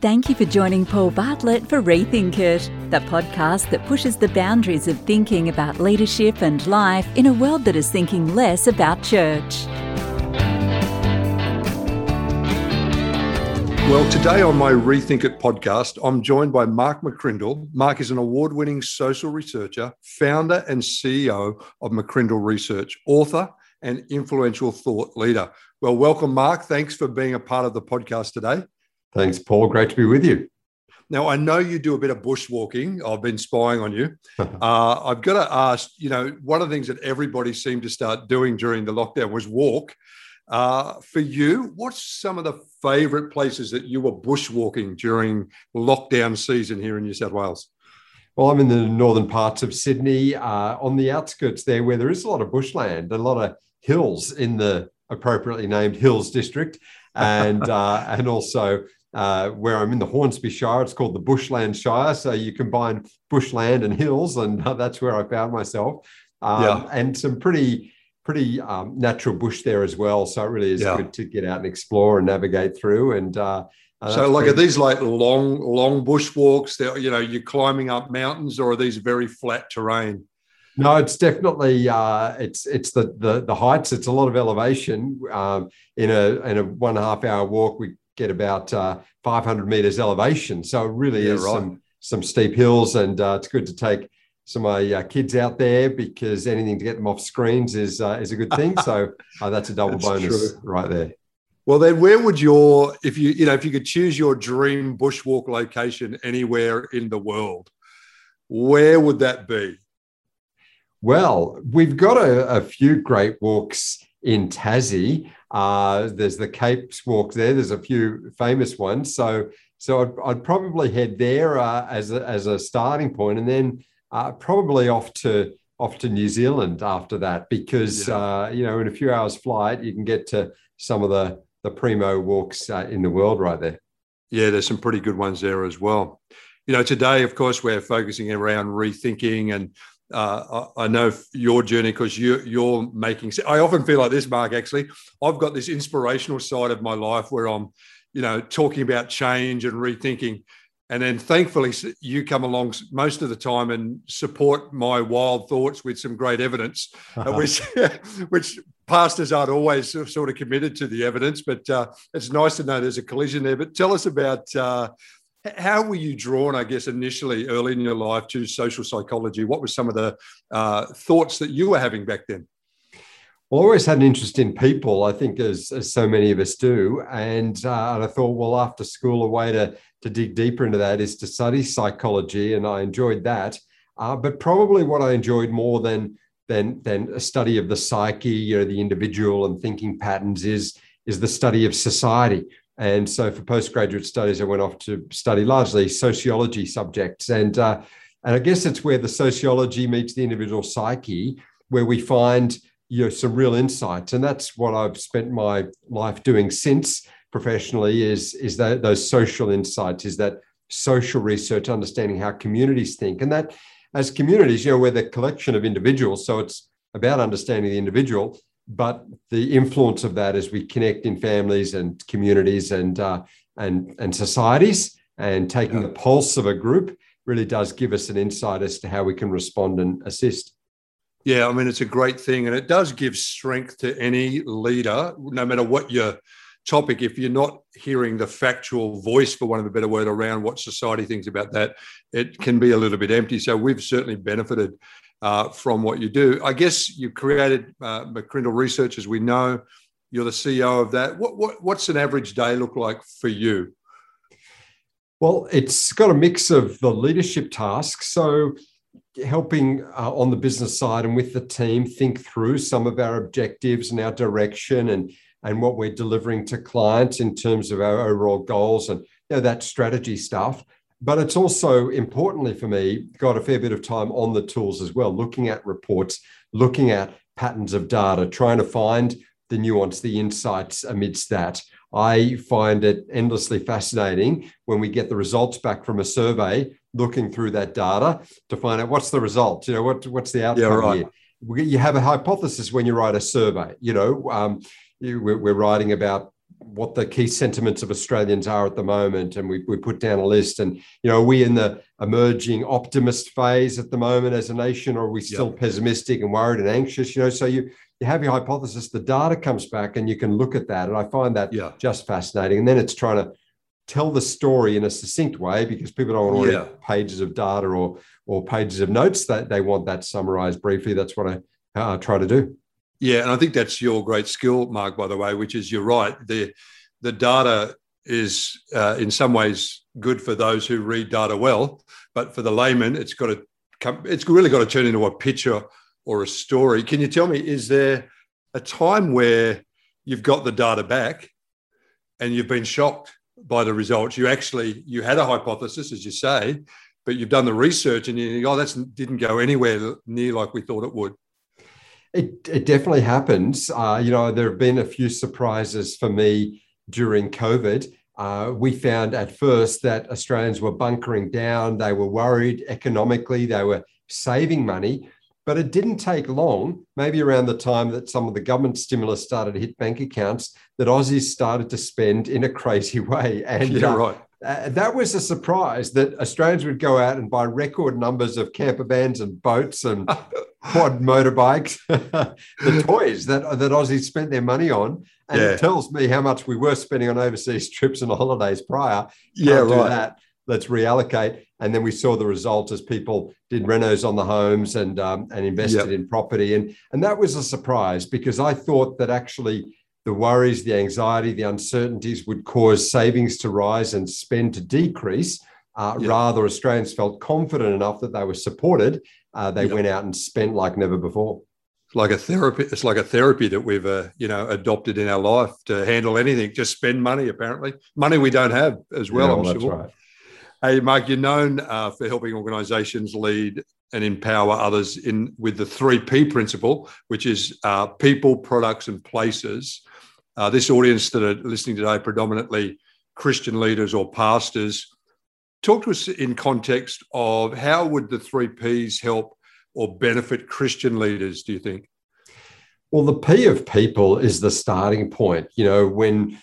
Thank you for joining Paul Bartlett for Rethink It, the podcast that pushes the boundaries of thinking about leadership and life in a world that is thinking less about church. Well, today on my Rethink It podcast, I'm joined by Mark McCrindle. Mark is an award-winning social researcher, founder and CEO of McCrindle Research, author and influential thought leader. Well, welcome, Mark. Thanks for being a part of the podcast today. Thanks, Paul. Great to be with you. Now, I know you do a bit of bushwalking. I've been spying on you. I've got to ask, one of the things that everybody seemed to start doing during the lockdown was walk. For you, what's some of the favourite places that you were bushwalking during lockdown season here in New South Wales? Well, I'm in the northern parts of Sydney, on the outskirts there where there is a lot of bushland, a lot of hills in the appropriately named Hills District, and also where I'm in the Hornsby Shire. It's called the Bushland Shire. So you combine bushland and hills, and that's where I found myself. And some pretty natural bush there as well. So it really is good to get out and explore and navigate through. And so are these like long bushwalks that, you're climbing up mountains, or are these very flat terrain? No, it's definitely it's the heights. It's a lot of elevation. In a 1.5 hour walk, we get about 500 meters elevation. So it really is some steep hills, and it's good to take some of my kids out there because anything to get them off screens is a good thing. So that's a double bonus right there. Well, then, where would if you could choose your dream bushwalk location anywhere in the world, where would that be? Well, we've got a few great walks in Tassie. There's the Capes Walk there. There's a few famous ones. So I'd probably head there as a starting point, and then probably off to New Zealand after that, because in a few hours flight you can get to some of the primo walks in the world right there. Yeah, there's some pretty good ones there as well. Today, of course, we're focusing around rethinking, and I know your journey because you're making. I often feel like this, Mark. Actually, I've got this inspirational side of my life where I'm, talking about change and rethinking, and then thankfully you come along most of the time and support my wild thoughts with some great evidence, which pastors aren't always sort of committed to the evidence. But it's nice to know there's a collision there. But tell us about. How were you drawn, I guess, initially early in your life to social psychology? What were some of the thoughts that you were having back then? Well, I always had an interest in people, I think, as so many of us do. And I thought, well, after school, a way to dig deeper into that is to study psychology. And I enjoyed that. But probably what I enjoyed more than a study of the psyche, the individual and thinking patterns is the study of society. And so for postgraduate studies, I went off to study largely sociology subjects. And I guess it's where the sociology meets the individual psyche, where we find some real insights. And that's what I've spent my life doing since professionally is that those social insights, is that social research, understanding how communities think. And that as communities, we're the collection of individuals. So it's about understanding the individual, but the influence of that as we connect in families and communities and societies, and taking the pulse of a group really does give us an insight as to how we can respond and assist. Yeah, I mean, it's a great thing, and it does give strength to any leader, no matter what your topic. If you're not hearing the factual voice, for want of a better word, around what society thinks about that, it can be a little bit empty. So we've certainly benefited from what you do. I guess you created McCrindle Research, as we know. You're the CEO of that. What's an average day look like for you? Well, it's got a mix of the leadership tasks. So helping on the business side and with the team think through some of our objectives and our direction and what we're delivering to clients in terms of our overall goals and that strategy stuff. But it's also, importantly for me, got a fair bit of time on the tools as well, looking at reports, looking at patterns of data, trying to find the nuance, the insights amidst that. I find it endlessly fascinating when we get the results back from a survey, looking through that data to find out what's the result, what's the outcome here. You have a hypothesis when you write a survey. We're writing about what the key sentiments of Australians are at the moment, and we put down a list. And are we in the emerging optimist phase at the moment as a nation, or are we still pessimistic and worried and anxious? So you have your hypothesis, the data comes back, and you can look at that, and I find that just fascinating. And then it's trying to tell the story in a succinct way, because people don't want to read pages of data or pages of notes. That they want that summarized briefly. That's what I try to do. Yeah, and I think that's your great skill, Mark, by the way, which is, you're right. The data is in some ways good for those who read data well, but for the layman, it's really got to turn into a picture or a story. Can you tell me, is there a time where you've got the data back and you've been shocked by the results? You had a hypothesis, as you say, but you've done the research and you think, that didn't go anywhere near like we thought it would. It definitely happens. There have been a few surprises for me during COVID. We found at first that Australians were bunkering down. They were worried economically. They were saving money. But it didn't take long, maybe around the time that some of the government stimulus started to hit bank accounts, that Aussies started to spend in a crazy way. And right. That was a surprise, that Australians would go out and buy record numbers of camper vans and boats and quad motorbikes, the toys that Aussies spent their money on. And it tells me how much we were spending on overseas trips and holidays prior. Can't do that. Let's reallocate. And then we saw the result as people did renos on the homes and invested in property. And that was a surprise, because I thought that actually the worries, the anxiety, the uncertainties would cause savings to rise and spend to decrease. Rather, Australians felt confident enough that they were supported. They went out and spent like never before. It's like a therapy. It's like a therapy that we've adopted in our life to handle anything. Just spend money, apparently. Money we don't have as well, I'm that's sure. Right. Hey, Mark, you're known for helping organisations lead and empower others with the 3P principle, which is people, products, and places. This audience that are listening today, predominantly Christian leaders or pastors. Talk to us in context of how would the 3Ps help or benefit Christian leaders, do you think? Well, the P of people is the starting point. When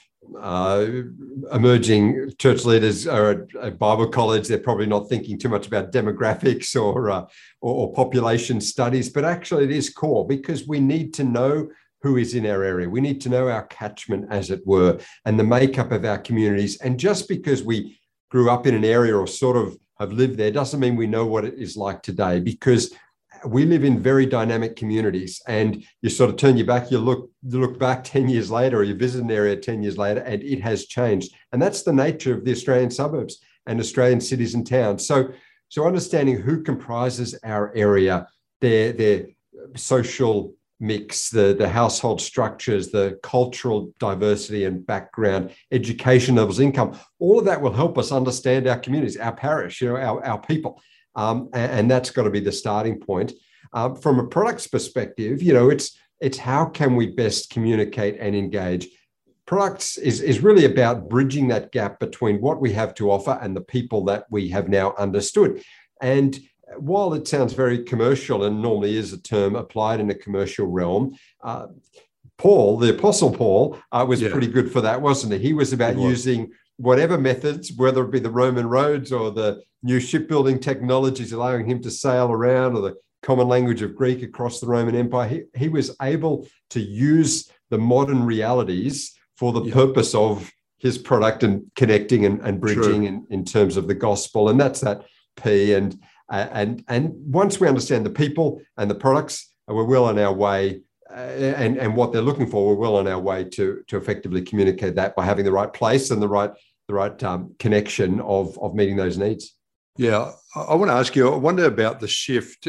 emerging church leaders are at Bible college, they're probably not thinking too much about demographics or population studies, but actually it is core, because we need to know who is in our area. We need to know our catchment, as it were, and the makeup of our communities. And just because we grew up in an area or sort of have lived there doesn't mean we know what it is like today, because we live in very dynamic communities, and you sort of turn your back, you look back 10 years later, or you visit an area 10 years later, and it has changed. And that's the nature of the Australian suburbs and Australian cities and towns. So understanding who comprises our area, their social mix, the household structures, the cultural diversity and background, education levels, income, all of that will help us understand our communities, our parish, our people. And that's got to be the starting point. From a products perspective, it's how can we best communicate and engage. Products is really about bridging that gap between what we have to offer and the people that we have now understood. And while it sounds very commercial and normally is a term applied in a commercial realm, Paul, the Apostle Paul, was pretty good for that, wasn't he? He was about using whatever methods, whether it be the Roman roads or the new shipbuilding technologies allowing him to sail around, or the common language of Greek across the Roman Empire. He was able to use the modern realities for the purpose of his product and connecting and bridging in terms of the gospel. And that's that P. And once we understand the people and the products, we're well on our way, and what they're looking for, we're well on our way to effectively communicate that by having the right place and the right connection of meeting those needs. Yeah, I want to ask you, I wonder about the shift.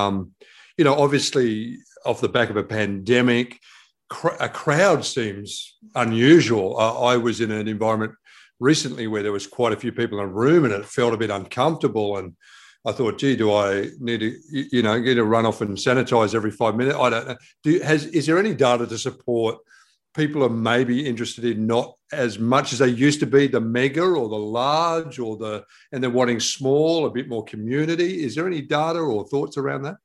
Obviously, off the back of a pandemic, a crowd seems unusual. I was in an environment recently where there was quite a few people in a room, and it felt a bit uncomfortable. And I thought, gee, do I need to, get to run off and sanitize every 5 minutes? I don't know. Is there any data to support people are maybe interested in not as much as they used to be, the mega or the large and they're wanting small, a bit more community? Is there any data or thoughts around that?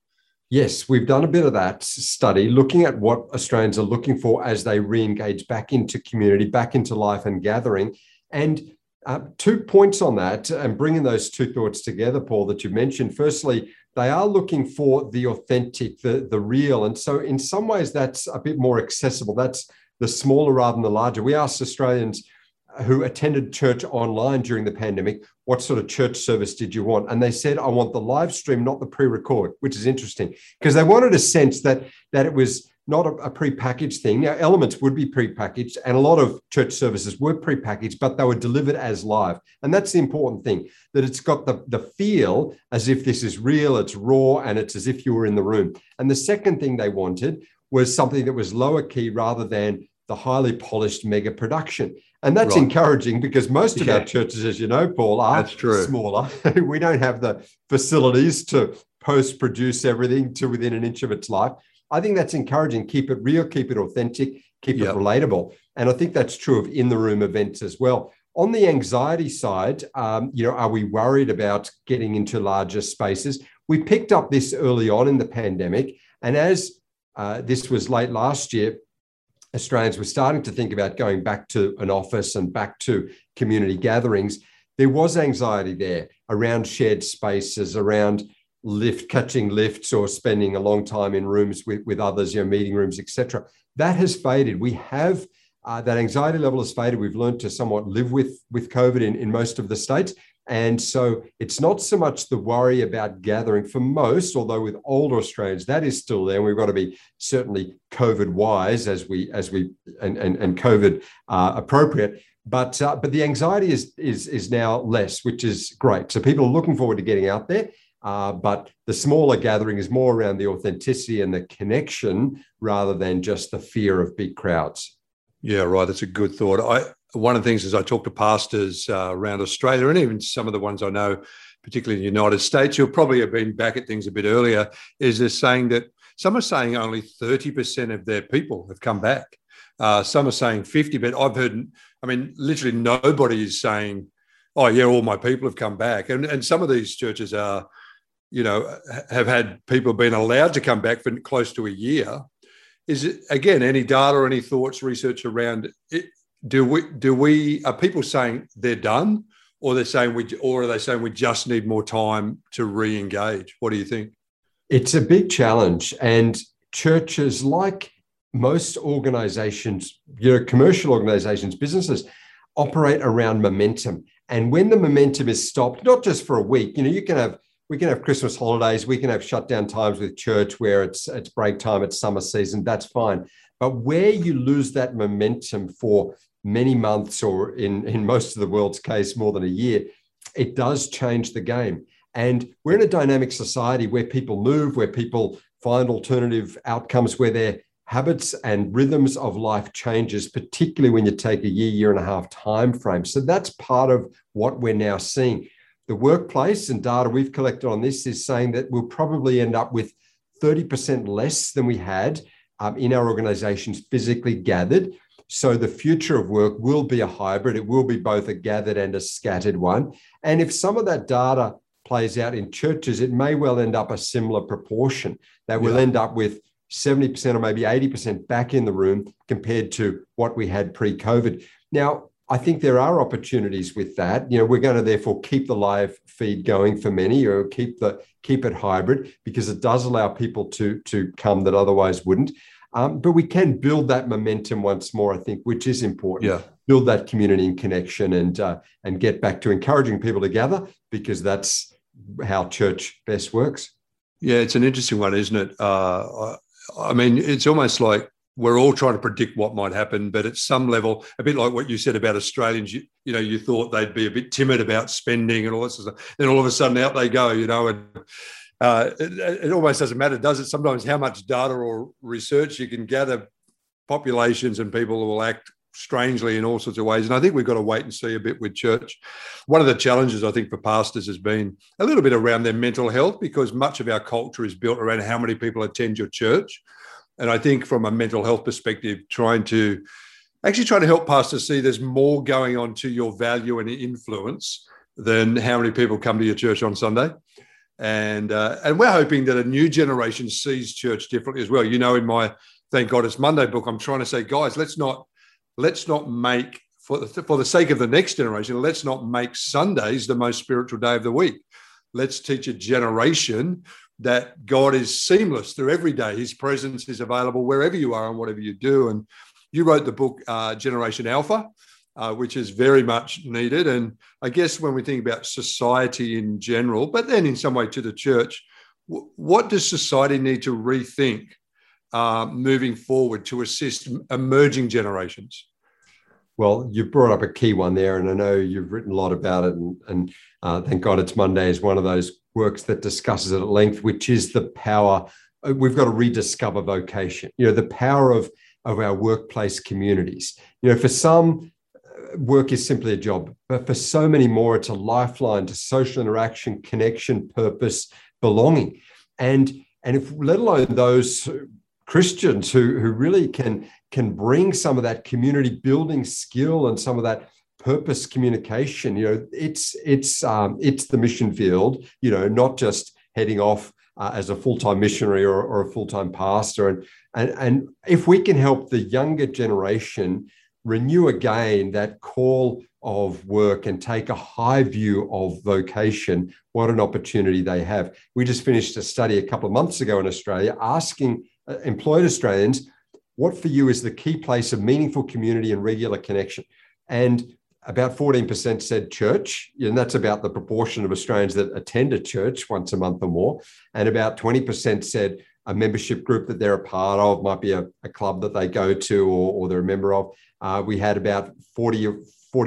Yes, we've done a bit of that study, looking at what Australians are looking for as they re-engage back into community, back into life and gathering. And 2 points on that, and bringing those two thoughts together, Paul, that you mentioned. Firstly, they are looking for the authentic, the real. And so in some ways, that's a bit more accessible. That's the smaller rather than the larger. We asked Australians who attended church online during the pandemic, what sort of church service did you want? And they said, I want the live stream, not the pre-record, which is interesting because they wanted a sense that it was not a pre-packaged thing. Now, elements would be pre-packaged and a lot of church services were pre-packaged, but they were delivered as live. And that's the important thing, that it's got the feel as if this is real, it's raw, and it's as if you were in the room. And the second thing they wanted was something that was lower key rather than the highly polished mega production. And that's encouraging because most of our churches, as you know, Paul, are smaller. We don't have the facilities to post-produce everything to within an inch of its life. I think that's encouraging. Keep it real, keep it authentic, keep it relatable. And I think that's true of in-the-room events as well. On the anxiety side, are we worried about getting into larger spaces? We picked up this early on in the pandemic. And as this was late last year, Australians were starting to think about going back to an office and back to community gatherings. There was anxiety there around shared spaces, around catching lifts or spending a long time in rooms with others, meeting rooms, etc. That has faded. We have that anxiety level has faded. We've learned to somewhat live with COVID in most of the states. And so it's not so much the worry about gathering for most, although with older Australians, that is still there. And we've got to be certainly COVID wise and COVID appropriate. But the anxiety is now less, which is great. So people are looking forward to getting out there. But the smaller gathering is more around the authenticity and the connection rather than just the fear of big crowds. Yeah, right. That's a good thought. One of the things is I talk to pastors around Australia and even some of the ones I know, particularly in the United States, who probably have been back at things a bit earlier, is they're saying that some are saying only 30% of their people have come back. Some are saying 50, but I've heard, literally nobody is saying, oh, yeah, all my people have come back. And some of these churches are, have had people being allowed to come back for close to a year. Is it, again, any data or any thoughts, research around it? Are people saying they're done, or are they saying we just need more time to re-engage? What do you think? It's a big challenge, and churches, like most organizations, commercial organizations, businesses, operate around momentum. And when the momentum is stopped, not just for a week, we can have Christmas holidays, we can have shutdown times with church where it's break time, it's summer season, that's fine. But where you lose that momentum for many months, or in most of the world's case, more than a year, it does change the game. And we're in a dynamic society where people move, where people find alternative outcomes, where their habits and rhythms of life changes, particularly when you take a year and a half time frame. So that's part of what we're now seeing. The workplace and data we've collected on this is saying that we'll probably end up with 30% less than we had in our organizations physically gathered. So the future of work will be a hybrid. It will be both a gathered and a scattered one. And if some of that data plays out in churches, it may well end up a similar proportion that we'll end up with 70% or maybe 80% back in the room compared to what we had pre-COVID. Now, I think there are opportunities with that. We're going to therefore keep the live feed going for many, or keep it hybrid, because it does allow people to come that otherwise wouldn't. But we can build that momentum once more, I think, which is important. Yeah. Build that community and connection, and get back to encouraging people to gather, because that's how church best works. Yeah, it's an interesting one, isn't it? It's almost like we're all trying to predict what might happen, but at some level, a bit like what you said about Australians, you thought they'd be a bit timid about spending and all that sort of stuff. Then all of a sudden out they go, and it almost doesn't matter, does it? Sometimes how much data or research you can gather, populations and people will act strangely in all sorts of ways. And I think we've got to wait and see a bit with church. One of the challenges, I think, for pastors has been a little bit around their mental health, because much of our culture is built around how many people attend your church. And I think from a mental health perspective, trying to help pastors see there's more going on to your value and influence than how many people come to your church on Sunday. And we're hoping that a new generation sees church differently as well. You know, in my Thank God It's Monday book, I'm trying to say, guys, let's not make, for the sake of the next generation, let's not make Sundays the most spiritual day of the week. Let's teach a generation that God is seamless through every day. His presence is available wherever you are and whatever you do. And you wrote the book, Generation Alpha, which is very much needed. And I guess when we think about society in general, but then in some way to the church, what does society need to rethink moving forward to assist emerging generations? Well, you brought up a key one there, and I know you've written a lot about it, and Thank God It's Monday is one of those works that discusses it at length, which is the power. We've got to rediscover vocation, the power of our workplace communities. For some, work is simply a job, but for so many more, it's a lifeline to social interaction, connection, purpose, belonging. And if, let alone those Christians who really can bring some of that community building skill and some of that purpose communication, it's the mission field, not just heading off as a full-time missionary or a full-time pastor. And if we can help the younger generation renew again that call of work and take a high view of vocation, what an opportunity they have. We just finished a study a couple of months ago in Australia asking employed Australians, what for you is the key place of meaningful community and regular connection? And about 14% said church, and that's about the proportion of Australians that attend a church once a month or more. And about 20% said a membership group that they're a part of, might be a club that they go to or they're a member of. We had about 40 or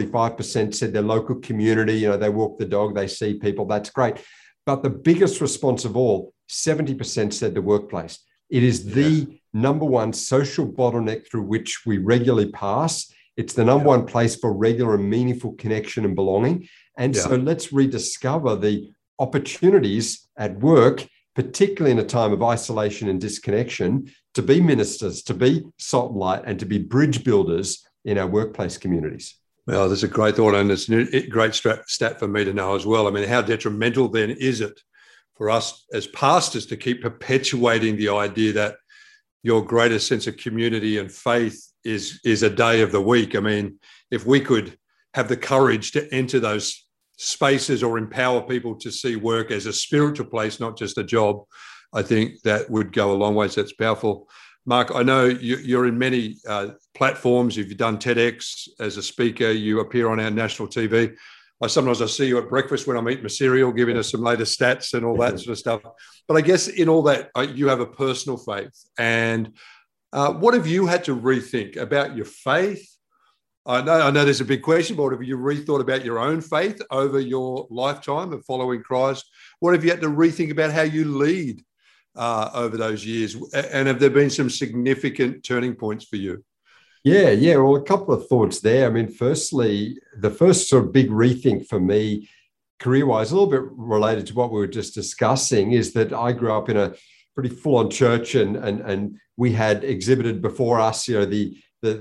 45% said their local community, they walk the dog, they see people, that's great. But the biggest response of all, 70% said the workplace. It is the number one social bottleneck through which we regularly pass. It's the number one place for regular and meaningful connection and belonging. And so let's rediscover the opportunities at work, particularly in a time of isolation and disconnection, to be ministers, to be salt and light, and to be bridge builders in our workplace communities. Well, that's a great thought, and it's a great stat for me to know as well. I mean, how detrimental then is it for us as pastors to keep perpetuating the idea that your greatest sense of community and faith is a day of the week? I mean, if we could have the courage to enter those spaces or empower people to see work as a spiritual place, not just a job, I think that would go a long way. So that's powerful. Mark, I know you're in many platforms. You've done TEDx as a speaker. You appear on our national TV. Sometimes I see you at breakfast when I'm eating my cereal, giving us some latest stats and all that sort of stuff. But I guess in all that, you have a personal faith. And what have you had to rethink about your faith? I know there's a big question, but have you rethought about your own faith over your lifetime of following Christ? What have you had to rethink about how you lead over those years? And have there been some significant turning points for you? Yeah. Well, a couple of thoughts there. I mean, firstly, the first sort of big rethink for me, career-wise, a little bit related to what we were just discussing, is that I grew up in a pretty full-on church, and we had exhibited before us, the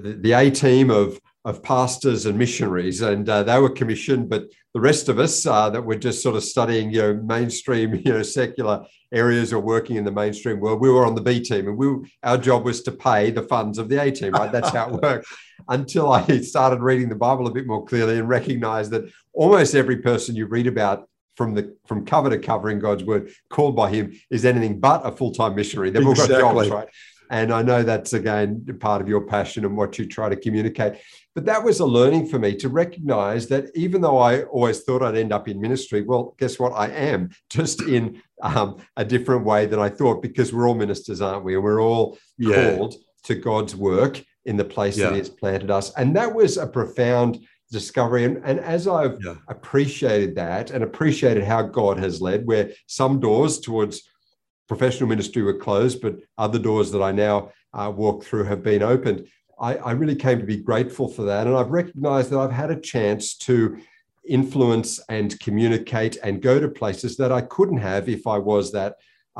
A team of pastors and missionaries, and they were commissioned, but the rest of us that were just sort of studying, mainstream, secular areas or working in the mainstream world, we were on the B team, and our job was to pay the funds of the A team, right? That's how it worked. Until I started reading the Bible a bit more clearly and recognized that almost every person you read about from cover to cover in God's word, called by him, is anything but a full-time missionary. They've all got jobs, right? And I know that's, again, part of your passion and what you try to communicate. But that was a learning for me to recognize that even though I always thought I'd end up in ministry, well, guess what? I am, just in a different way than I thought, because we're all ministers, aren't we? And we're all called to God's work in the place that he has planted us. And that was a profound discovery. And as I've appreciated that and appreciated how God has led, where some doors towards professional ministry were closed, but other doors that I now walk through have been opened, I really came to be grateful for that. And I've recognized that I've had a chance to influence and communicate and go to places that I couldn't have if I was that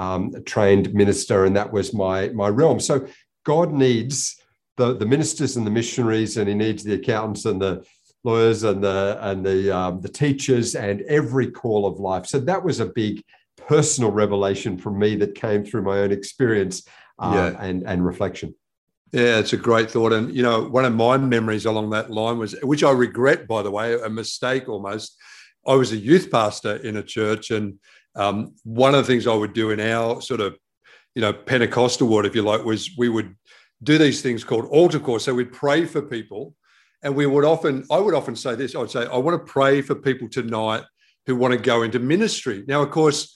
trained minister, and that was my realm. So God needs the ministers and the missionaries, and he needs the accountants and the lawyers and the teachers and every call of life. So that was a big personal revelation from me that came through my own experience and reflection. Yeah, it's a great thought. And, one of my memories along that line was, which I regret, by the way, a mistake almost. I was a youth pastor in a church, and one of the things I would do in our sort of, Pentecostal word, if you like, was we would do these things called altar calls. So we'd pray for people, and I would often say this. I would say, I want to pray for people tonight who want to go into ministry. Now, of course,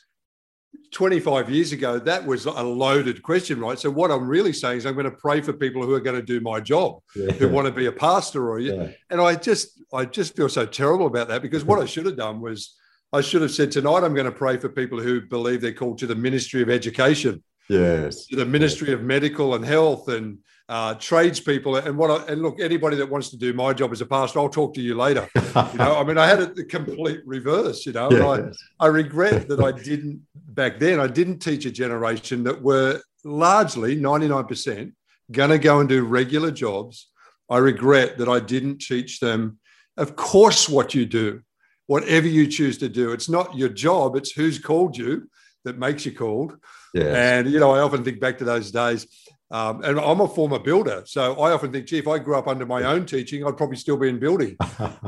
25 years ago, that was a loaded question, right? So what I'm really saying is I'm going to pray for people who are going to do my job, who want to be a pastor and I just feel so terrible about that, because what I should have done was I should have said, tonight I'm going to pray for people who believe they're called to the ministry of education, to the ministry of medical and health and tradespeople. And look, anybody that wants to do my job as a pastor, I'll talk to you later. I had the complete reverse, And I regret that I didn't back then. I didn't teach a generation that were largely 99% going to go and do regular jobs. I regret that I didn't teach them, of course, what you do, whatever you choose to do. It's not your job. It's who's called you that makes you called. Yes. And, I often think back to those days. And I'm a former builder, so I often think, gee, if I grew up under my own teaching, I'd probably still be in building.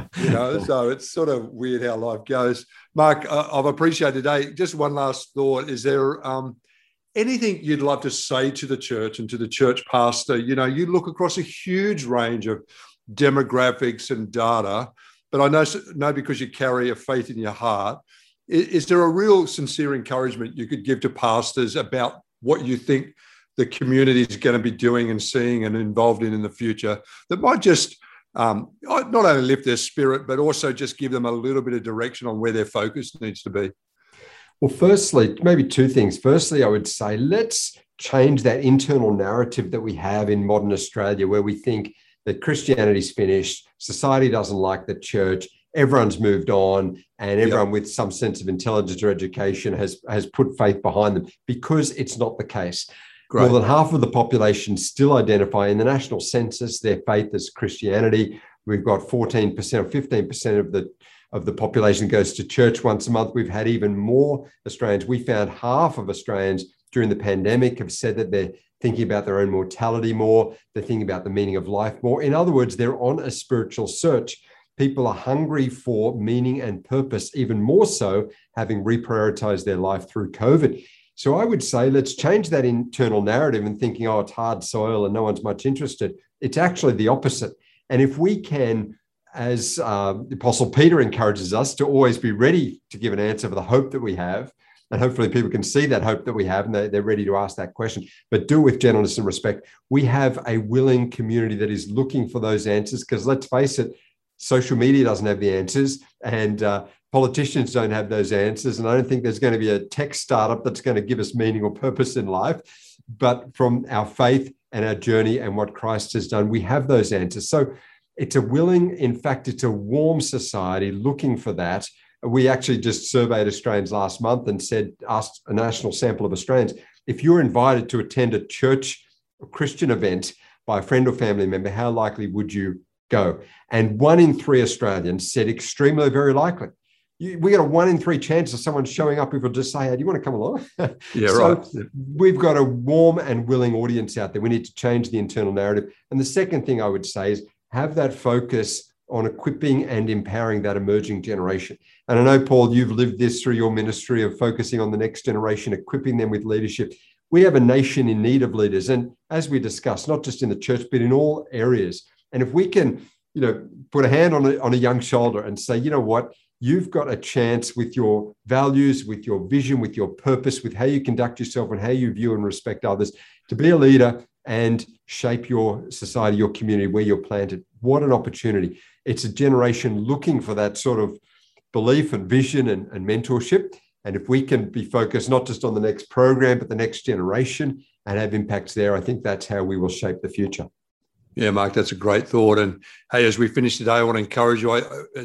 So it's sort of weird how life goes. Mark, I've appreciated today. Just one last thought: is there anything you'd love to say to the church and to the church pastor? You look across a huge range of demographics and data, but I know because you carry a faith in your heart. Is there a real sincere encouragement you could give to pastors about what you think the community is going to be doing and seeing and involved in the future, that might just not only lift their spirit, but also just give them a little bit of direction on where their focus needs to be? Well, firstly, maybe two things. Firstly, I would say let's change that internal narrative that we have in modern Australia, where we think that Christianity's finished, society doesn't like the church, everyone's moved on, and everyone with some sense of intelligence or education has put faith behind them, because it's not the case. Great. More than half of the population still identify in the national census their faith as Christianity. We've got 14% or 15% of the population goes to church once a month. We've had even more Australians. We found half of Australians during the pandemic have said that they're thinking about their own mortality more. They're thinking about the meaning of life more. In other words, they're on a spiritual search. People are hungry for meaning and purpose, even more so having reprioritized their life through COVID. So I would say let's change that internal narrative and thinking, it's hard soil and no one's much interested. It's actually the opposite. And if we can, as the Apostle Peter encourages us, to always be ready to give an answer for the hope that we have, and hopefully people can see that hope that we have and they're ready to ask that question, but do it with gentleness and respect. We have a willing community that is looking for those answers, because let's face it, social media doesn't have the answers, and politicians don't have those answers. And I don't think there's going to be a tech startup that's going to give us meaning or purpose in life. But from our faith and our journey and what Christ has done, we have those answers. So it's a willing, in fact, it's a warm society looking for that. We actually just surveyed Australians last month and asked a national sample of Australians, if you're invited to attend a church or Christian event by a friend or family member, how likely would you go? And 1 in 3 Australians said extremely, very likely. We got a 1 in 3 chance of someone showing up who will just say, hey, do you want to come along? Right. We've got a warm and willing audience out there. We need to change the internal narrative. And the second thing I would say is have that focus on equipping and empowering that emerging generation. And I know, Paul, you've lived this through your ministry of focusing on the next generation, equipping them with leadership. We have a nation in need of leaders. And as we discussed, not just in the church, but in all areas. And if we can, put a hand on a young shoulder and say, you know what, you've got a chance with your values, with your vision, with your purpose, with how you conduct yourself and how you view and respect others, to be a leader and shape your society, your community where you're planted. What an opportunity. It's a generation looking for that sort of belief and vision and mentorship. And if we can be focused not just on the next program, but the next generation and have impacts there, I think that's how we will shape the future. Yeah, Mark, that's a great thought. And hey, as we finish today, I want to encourage you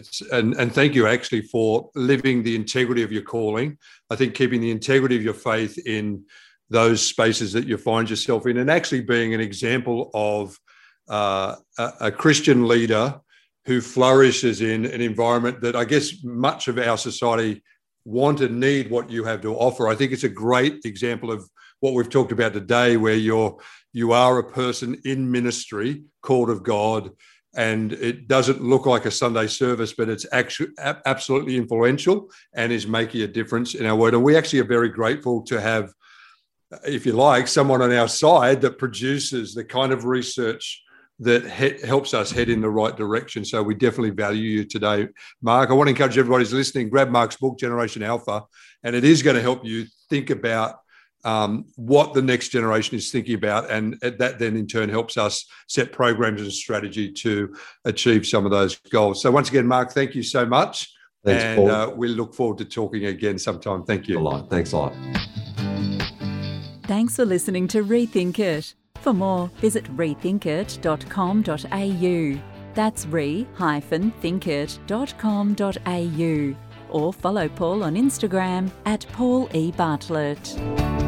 and thank you actually for living the integrity of your calling. I think keeping the integrity of your faith in those spaces that you find yourself in, and actually being an example of a Christian leader who flourishes in an environment that I guess much of our society want and need what you have to offer. I think it's a great example of what we've talked about today, where you are a person in ministry, called of God, and it doesn't look like a Sunday service, but it's actually absolutely influential and is making a difference in our world. And we actually are very grateful to have, if you like, someone on our side that produces the kind of research that helps us head in the right direction. So we definitely value you today, Mark. I want to encourage everybody who's listening, grab Mark's book, Generation Alpha, and it is going to help you think about what the next generation is thinking about, and that then in turn helps us set programs and strategy to achieve some of those goals. So once again, Mark, thank you so much. Thanks, Paul. We look forward to talking again sometime. Thank you. Thanks a lot. Thanks for listening to Rethink It. For more, visit rethinkit.com.au. That's re-thinkit.com.au. Or follow Paul on Instagram @Paul E. Bartlett.